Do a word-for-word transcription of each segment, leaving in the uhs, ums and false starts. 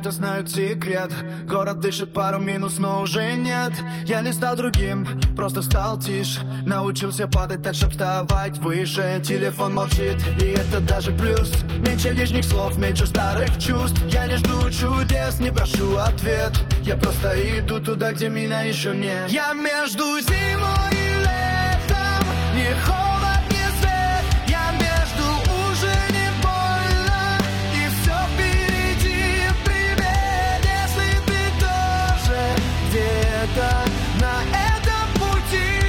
будто знают секрет. Город дышит пару минус, но уже нет. Я не стал другим, просто стал тише. Научился падать так, чтоб вставать выше. Телефон молчит, и это даже плюс. Меньше лишних слов, меньше старых чувств. Я не жду чудес, не прошу ответ. Я просто иду туда, где меня еще нет. Я между зимой и летом, не холод, не свет. Я между уже не больно, и все впереди. Привет, если ты тоже где-то на этом пути,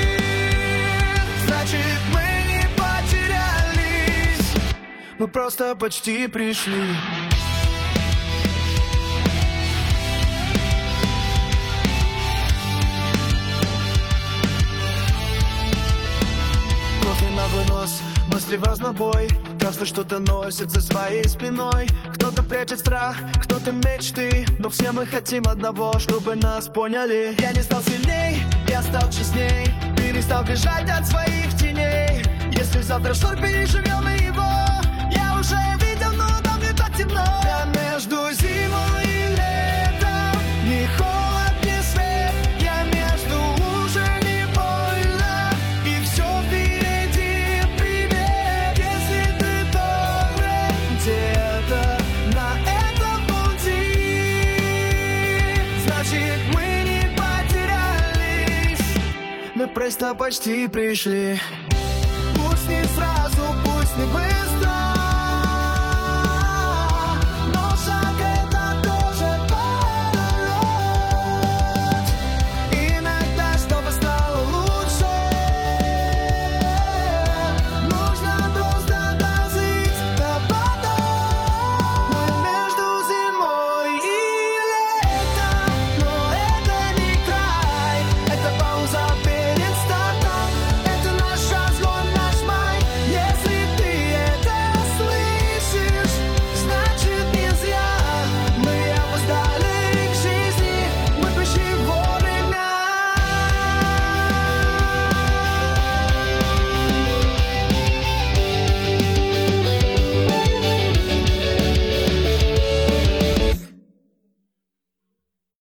значит мы не потерялись, мы просто почти пришли. На вынос, мысли в разнобой. Каждый что-то носит за своей спиной. Кто-то прячет страх, кто-то мечты, но все мы хотим одного, чтобы нас поняли. Я не стал сильней, я стал честней. Перестал бежать от своих теней. Если завтра шторм переживем и его, я уже видел, но там не так темно. Я между зимой и летом, ни холод, ни свет. Я между уже не больно, и все впереди. Мы просто почти пришли. Пусть не сразу, пусть не быстро.